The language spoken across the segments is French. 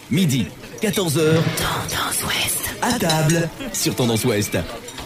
Midi, 14h. Tendance Ouest. À table sur Tendance Ouest.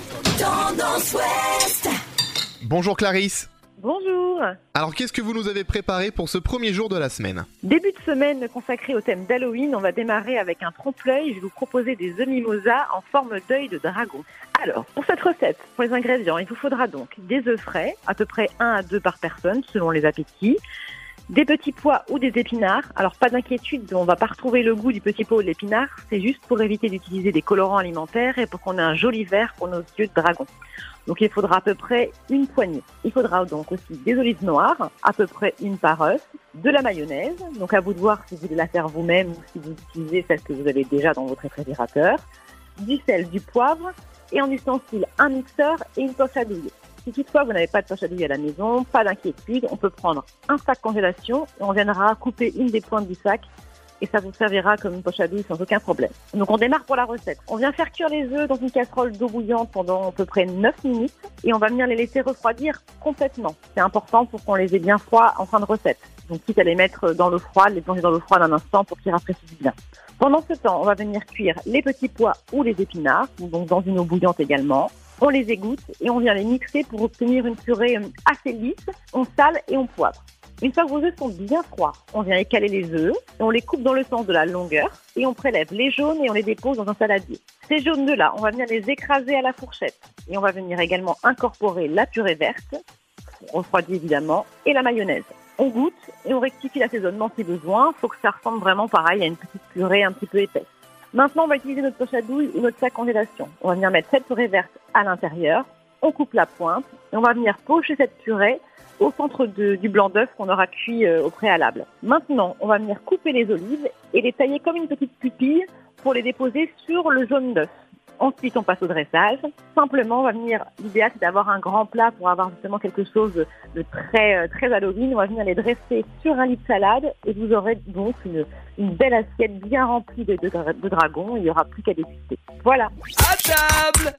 Tendance Ouest. Bonjour Clarisse. Bonjour. Alors qu'est-ce que vous nous avez préparé pour ce premier jour de la semaine ? Début de semaine consacré au thème d'Halloween, on va démarrer avec un trompe-l'œil. Je vais vous proposer des œufs mimosa en forme d'œil de dragon. Alors, pour cette recette, pour les ingrédients, il vous faudra donc des œufs frais, à peu près 1 à 2 par personne selon les appétits. Des petits pois ou des épinards. Alors pas d'inquiétude, on va pas retrouver le goût du petit pois ou de l'épinard. C'est juste pour éviter d'utiliser des colorants alimentaires et pour qu'on ait un joli vert pour nos yeux de dragon. Donc il faudra à peu près une poignée. Il faudra donc aussi des olives noires, à peu près une par œuf, de la mayonnaise. Donc à vous de voir si vous voulez la faire vous-même ou si vous utilisez celle que vous avez déjà dans votre réfrigérateur. Du sel, du poivre et en ustensile un mixeur et une poche à douille. Si toutefois vous n'avez pas de poche à douille à la maison, pas d'inquiétude, on peut prendre un sac congélation et on viendra couper une des pointes du sac et ça vous servira comme une poche à douille sans aucun problème. Donc on démarre pour la recette. On vient faire cuire les œufs dans une casserole d'eau bouillante pendant à peu près 9 minutes et on va venir les laisser refroidir complètement. C'est important pour qu'on les ait bien froids en fin de recette. Donc quitte à les mettre dans l'eau froide, les plonger dans l'eau froide un instant pour qu'ils rafraîchissent bien. Pendant ce temps, on va venir cuire les petits pois ou les épinards, donc dans une eau bouillante également. On les égoutte et on vient les mixer pour obtenir une purée assez lisse. On sale et on poivre. Une fois que vos œufs sont bien froids, on vient écaler les œufs et on les coupe dans le sens de la longueur et on prélève les jaunes et on les dépose dans un saladier. Ces jaunes là, on va venir les écraser à la fourchette et on va venir également incorporer la purée verte, refroidie évidemment, et la mayonnaise. On goûte et on rectifie l'assaisonnement si besoin. Il faut que ça ressemble vraiment pareil à une petite purée un petit peu épaisse. Maintenant, on va utiliser notre poche à douille ou notre sac congélation. On va venir mettre cette purée verte à l'intérieur. On coupe la pointe et on va venir pocher cette purée au centre du blanc d'œuf qu'on aura cuit au préalable. Maintenant, on va venir couper les olives et les tailler comme une petite pupille pour les déposer sur le jaune d'œuf. Ensuite, on passe au dressage. Simplement, on va venir, l'idéal, c'est d'avoir un grand plat pour avoir justement quelque chose de très, très Halloween. On va venir les dresser sur un lit de salade et vous aurez donc une belle assiette bien remplie de dragons. Il n'y aura plus qu'à déguster. Voilà. À table.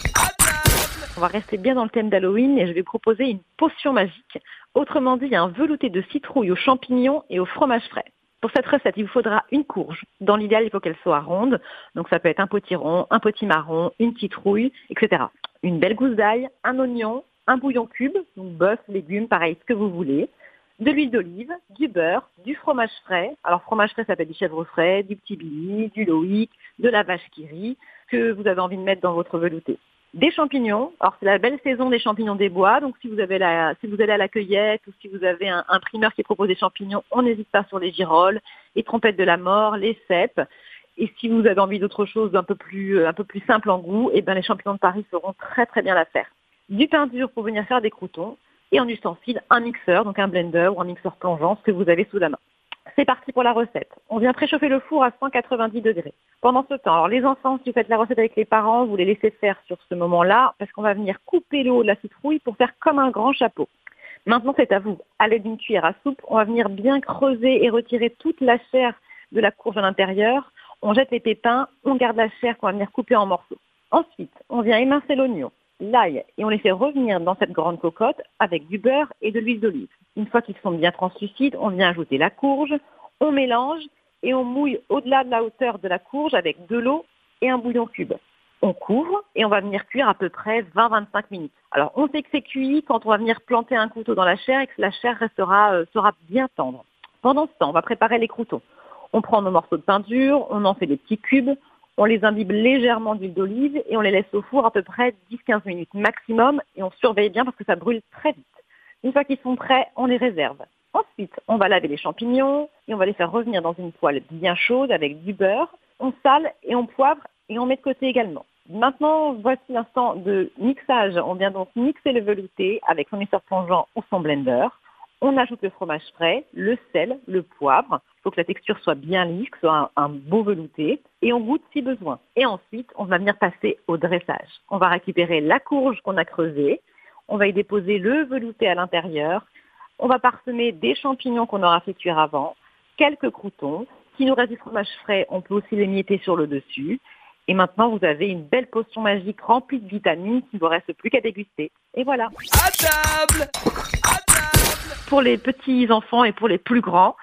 On va rester bien dans le thème d'Halloween et je vais proposer une potion magique. Autrement dit, un velouté de citrouille aux champignons et au fromage frais. Pour cette recette, il vous faudra une courge. Dans l'idéal, il faut qu'elle soit ronde. Donc ça peut être un potiron, un potimarron, une citrouille, etc. Une belle gousse d'ail, un oignon, un bouillon cube, donc bœuf, légumes, pareil, ce que vous voulez. De l'huile d'olive, du beurre, du fromage frais. Alors fromage frais, ça peut être du chèvre frais, du petit billy, du loïc, de la vache qui rit, que vous avez envie de mettre dans votre velouté. Des champignons. Alors c'est la belle saison des champignons des bois. Donc si vous allez à la cueillette ou si vous avez un primeur qui propose des champignons, on n'hésite pas sur les girolles, les trompettes de la mort, les cèpes. Et si vous avez envie d'autre chose un peu plus simple en goût, et ben les champignons de Paris feront très très bien l'affaire. Du pain dur pour venir faire des croûtons et en ustensile un mixeur, donc un blender ou un mixeur plongeant, ce que vous avez sous la main. C'est parti pour la recette. On vient préchauffer le four à 190 degrés. Pendant ce temps, alors les enfants, si vous faites la recette avec les parents, vous les laissez faire sur ce moment-là parce qu'on va venir couper le haut de la citrouille pour faire comme un grand chapeau. Maintenant, c'est à vous. À l'aide d'une cuillère à soupe, on va venir bien creuser et retirer toute la chair de la courge à l'intérieur. On jette les pépins, on garde la chair qu'on va venir couper en morceaux. Ensuite, on vient émincer l'oignon, l'ail et on les fait revenir dans cette grande cocotte avec du beurre et de l'huile d'olive. Une fois qu'ils sont bien translucides, on vient ajouter la courge, on mélange et on mouille au-delà de la hauteur de la courge avec de l'eau et un bouillon cube. On couvre et on va venir cuire à peu près 20-25 minutes. Alors on sait que c'est cuit quand on va venir planter un couteau dans la chair et que la chair sera bien tendre. Pendant ce temps, on va préparer les croûtons. On prend nos morceaux de pain dur, on en fait des petits cubes, on les imbibe légèrement d'huile d'olive et on les laisse au four à peu près 10-15 minutes maximum et on surveille bien parce que ça brûle très vite. Une fois qu'ils sont prêts, on les réserve. Ensuite, on va laver les champignons et on va les faire revenir dans une poêle bien chaude avec du beurre. On sale et on poivre et on met de côté également. Maintenant, voici l'instant de mixage. On vient donc mixer le velouté avec son mixeur plongeant ou son blender. On ajoute le fromage frais, le sel, le poivre. Il faut que la texture soit bien lisse, que ce soit un beau velouté. Et on goûte si besoin. Et ensuite, on va venir passer au dressage. On va récupérer la courge qu'on a creusée. On va y déposer le velouté à l'intérieur. On va parsemer des champignons qu'on aura fait cuire avant, quelques croûtons. S'il nous reste du fromage frais, on peut aussi l'émietter sur le dessus. Et maintenant, vous avez une belle potion magique remplie de vitamines qui ne vous reste plus qu'à déguster. Et voilà. À table. Pour les petits enfants et pour les plus grands,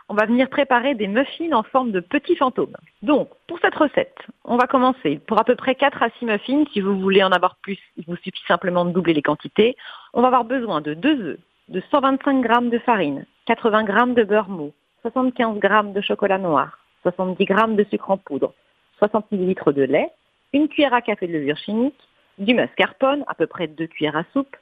on va venir préparer des muffins en forme de petits fantômes. Donc, pour cette recette, on va commencer pour à peu près 4 à 6 muffins. Si vous voulez en avoir plus, il vous suffit simplement de doubler les quantités. On va avoir besoin de 2 œufs, de 125 g de farine, 80 g de beurre mou, 75 g de chocolat noir, 70 g de sucre en poudre, 60 ml de lait, 1 cuillère à café de levure chimique, du mascarpone, à peu près 2 cuillères à soupe,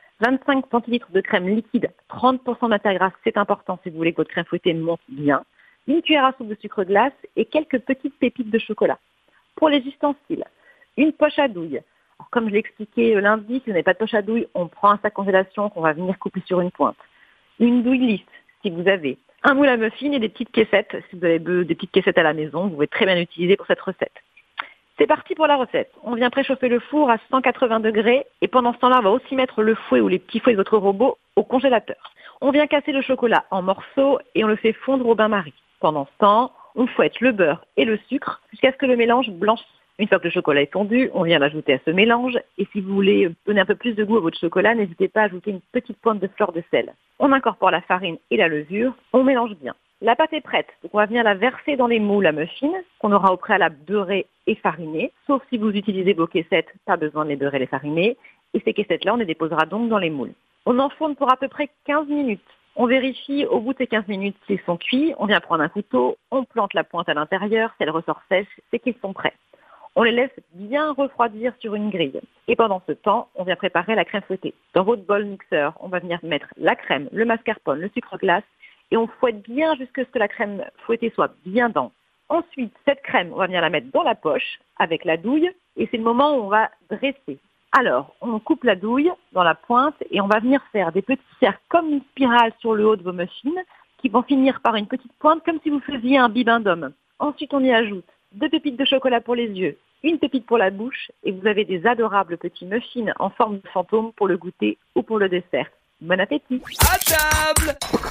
25 centilitres de crème liquide, 30% de matière grasse, c'est important si vous voulez que votre crème fouettée monte bien, 1 cuillère à soupe de sucre glace et quelques petites pépites de chocolat. Pour les ustensiles, une poche à douille. Alors, comme je l'ai expliqué lundi, si vous n'avez pas de poche à douille, on prend un sac congélation qu'on va venir couper sur une pointe. Une douille lisse, si vous avez. Un moule à muffins et des petites caissettes. Si vous avez des petites caissettes à la maison, vous pouvez très bien l'utiliser pour cette recette. C'est parti pour la recette. On vient préchauffer le four à 180 degrés et pendant ce temps-là, on va aussi mettre le fouet ou les petits fouets de votre robot au congélateur. On vient casser le chocolat en morceaux et on le fait fondre au bain-marie. Pendant ce temps, on fouette le beurre et le sucre jusqu'à ce que le mélange blanchisse. Une fois que le chocolat est fondu, on vient l'ajouter à ce mélange et si vous voulez donner un peu plus de goût à votre chocolat, n'hésitez pas à ajouter une petite pointe de fleur de sel. On incorpore la farine et la levure, on mélange bien. La pâte est prête, donc on va venir la verser dans les moules à muffins qu'on aura au préalable beurrés et farinés, sauf si vous utilisez vos caissettes, pas besoin de les beurrer et les fariner. Et ces caissettes-là, on les déposera donc dans les moules. On enfourne pour à peu près 15 minutes. On vérifie au bout de ces 15 minutes s'ils sont cuits, on vient prendre un couteau, on plante la pointe à l'intérieur, si elle ressort sèche, c'est qu'ils sont prêts. On les laisse bien refroidir sur une grille. Et pendant ce temps, on vient préparer la crème fouettée. Dans votre bol mixeur, on va venir mettre la crème, le mascarpone, le sucre glace et on fouette bien jusqu'à ce que la crème fouettée soit bien dense. Ensuite, cette crème, on va venir la mettre dans la poche avec la douille et c'est le moment où on va dresser. Alors, on coupe la douille dans la pointe et on va venir faire des petits cercles comme une spirale sur le haut de vos muffins qui vont finir par une petite pointe comme si vous faisiez un bibendum. Ensuite, on y ajoute 2 pépites de chocolat pour les yeux, 1 pépite pour la bouche et vous avez des adorables petits muffins en forme de fantôme pour le goûter ou pour le dessert. Bon appétit! À table!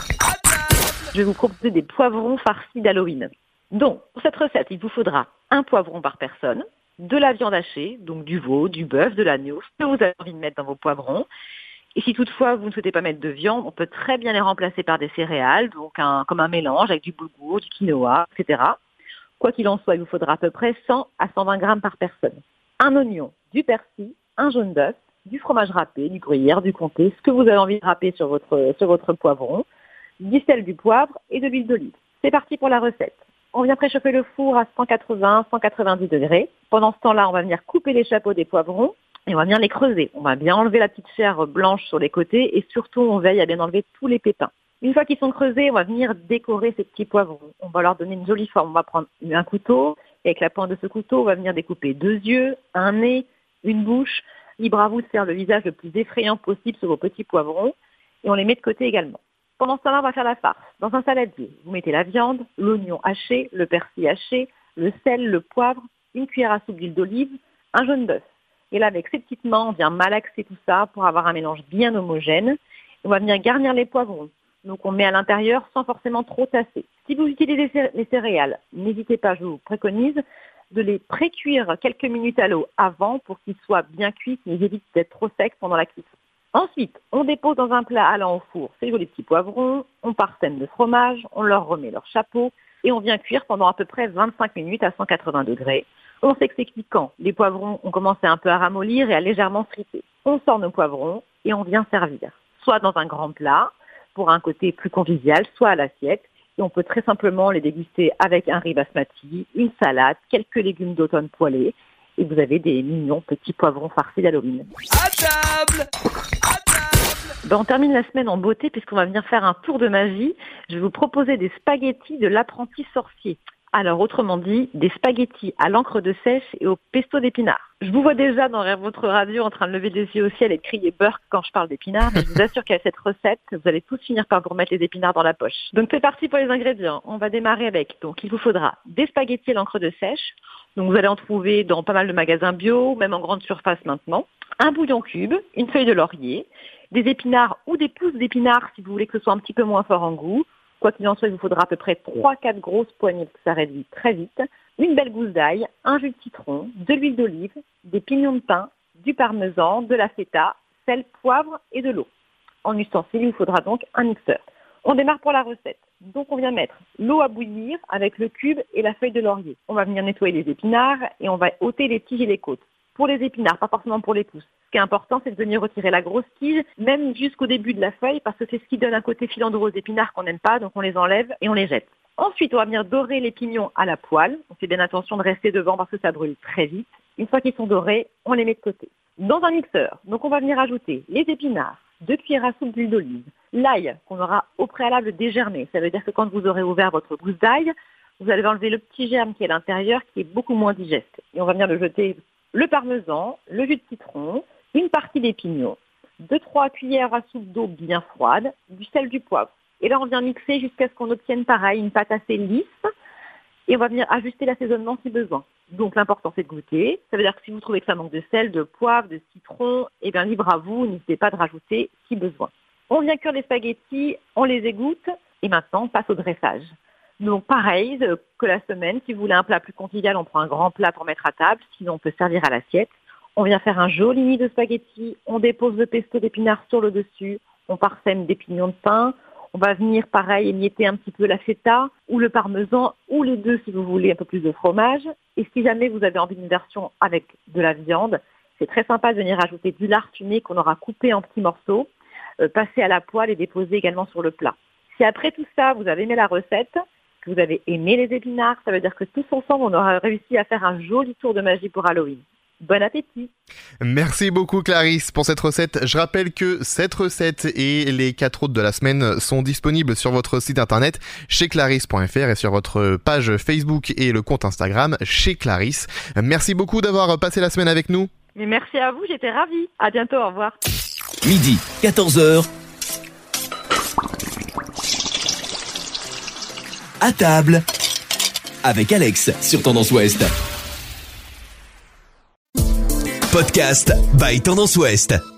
Je vais vous proposer des poivrons farcis d'Halloween. Donc, pour cette recette, il vous faudra un poivron par personne, de la viande hachée, donc du veau, du bœuf, de l'agneau, ce que vous avez envie de mettre dans vos poivrons. Et si toutefois vous ne souhaitez pas mettre de viande, on peut très bien les remplacer par des céréales, donc comme un mélange avec du boulgour, du quinoa, etc. Quoi qu'il en soit, il vous faudra à peu près 100 à 120 grammes par personne. Un oignon, du persil, un jaune d'œuf, du fromage râpé, du gruyère, du comté, ce que vous avez envie de râper sur votre poivron, du sel, du poivre et de l'huile d'olive. C'est parti pour la recette. On vient préchauffer le four à 180-190 degrés. Pendant ce temps-là, on va venir couper les chapeaux des poivrons et on va venir les creuser. On va bien enlever la petite chair blanche sur les côtés et surtout, on veille à bien enlever tous les pépins. Une fois qu'ils sont creusés, on va venir décorer ces petits poivrons. On va leur donner une jolie forme. On va prendre un couteau et avec la pointe de ce couteau, on va venir découper 2 yeux, un nez, une bouche. Libre à vous de faire le visage le plus effrayant possible sur vos petits poivrons et on les met de côté également. Pendant ce temps-là, on va faire la farce. Dans un saladier, vous mettez la viande, l'oignon haché, le persil haché, le sel, le poivre, 1 cuillère à soupe d'huile d'olive, un jaune d'œuf. Et là, avec ses petites mains, on vient malaxer tout ça pour avoir un mélange bien homogène. On va venir garnir les poivrons. Donc, on met à l'intérieur sans forcément trop tasser. Si vous utilisez les céréales, n'hésitez pas, je vous préconise, de les pré-cuire quelques minutes à l'eau avant pour qu'ils soient bien cuits, qu'ils évitent d'être trop secs pendant la cuisson. Ensuite, on dépose dans un plat allant au four ces jolis petits poivrons, on parsème de fromage, on leur remet leur chapeau et on vient cuire pendant à peu près 25 minutes à 180 degrés. On sait que c'est cuit quand les poivrons ont commencé un peu à ramollir et à légèrement friter. On sort nos poivrons et on vient servir, soit dans un grand plat pour un côté plus convivial, soit à l'assiette. Et on peut très simplement les déguster avec un riz basmati, une salade, quelques légumes d'automne poêlés. Et vous avez des mignons petits poivrons farcis d'Halloween. À table! On termine la semaine en beauté puisqu'on va venir faire un tour de magie. Je vais vous proposer des spaghettis de l'apprenti sorcier. Alors, autrement dit, des spaghettis à l'encre de sèche et au pesto d'épinards. Je vous vois déjà dans votre radio en train de lever des yeux au ciel et de crier beurre quand je parle d'épinards, mais je vous assure qu'avec cette recette, vous allez tous finir par vous remettre les épinards dans la poche. Donc, c'est parti pour les ingrédients. On va démarrer avec, donc, il vous faudra des spaghettis à l'encre de sèche. Donc, vous allez en trouver dans pas mal de magasins bio, même en grande surface maintenant. Un bouillon cube, une feuille de laurier, des épinards ou des pousses d'épinards si vous voulez que ce soit un petit peu moins fort en goût. Quoi qu'il en soit, il vous faudra à peu près 3-4 grosses poignées parce que ça réduit très vite. Une belle gousse d'ail, un jus de citron, de l'huile d'olive, des pignons de thym, du parmesan, de la feta, sel, poivre et de l'eau. En ustensile, il vous faudra donc un mixeur. On démarre pour la recette. Donc on vient mettre l'eau à bouillir avec le cube et la feuille de laurier. On va venir nettoyer les épinards et on va ôter les tiges et les côtes. Pour les épinards, pas forcément pour les pousses. Ce qui est important, c'est de venir retirer la grosse tige, même jusqu'au début de la feuille, parce que c'est ce qui donne un côté filandreux aux épinards qu'on n'aime pas, donc on les enlève et on les jette. Ensuite, on va venir dorer les pignons à la poêle. On fait bien attention de rester devant parce que ça brûle très vite. Une fois qu'ils sont dorés, on les met de côté. Dans un mixeur, donc on va venir ajouter les épinards, 2 cuillères à soupe d'huile d'olive, l'ail qu'on aura au préalable dégermé. Ça veut dire que quand vous aurez ouvert votre gousse d'ail, vous allez enlever le petit germe qui est à l'intérieur, qui est beaucoup moins digeste. Et on va venir le jeter le parmesan, le jus de citron, une partie des pignons, 2-3 cuillères à soupe d'eau bien froide, du sel, du poivre. Et là, on vient mixer jusqu'à ce qu'on obtienne pareil, une pâte assez lisse. Et on va venir ajuster l'assaisonnement si besoin. Donc l'important, c'est de goûter. Ça veut dire que si vous trouvez que ça manque de sel, de poivre, de citron, eh bien libre à vous, n'hésitez pas de rajouter si besoin. On vient cuire les spaghettis, on les égoutte. Et maintenant, on passe au dressage. Donc pareil que la semaine, si vous voulez un plat plus convivial, on prend un grand plat pour mettre à table, sinon on peut servir à l'assiette. On vient faire un joli nid de spaghettis, on dépose le pesto d'épinards sur le dessus, on parsème des pignons de pain, on va venir pareil émietter un petit peu la feta ou le parmesan ou les deux si vous voulez un peu plus de fromage. Et si jamais vous avez envie d'une version avec de la viande, c'est très sympa de venir ajouter du lard fumé qu'on aura coupé en petits morceaux, passer à la poêle et déposer également sur le plat. Si après tout ça, vous avez aimé la recette, que vous avez aimé les épinards, ça veut dire que tous ensemble, on aura réussi à faire un joli tour de magie pour Halloween. Bon appétit! Merci beaucoup Clarisse pour cette recette. Je rappelle que cette recette et les 4 autres de la semaine sont disponibles sur votre site internet chez clarisse.fr et sur votre page Facebook et le compte Instagram chez Clarisse. Merci beaucoup d'avoir passé la semaine avec nous. Mais merci à vous, j'étais ravie. À bientôt, au revoir. Midi, 14h. À table avec Alex sur Tendance Ouest. Podcast by Tendance Ouest.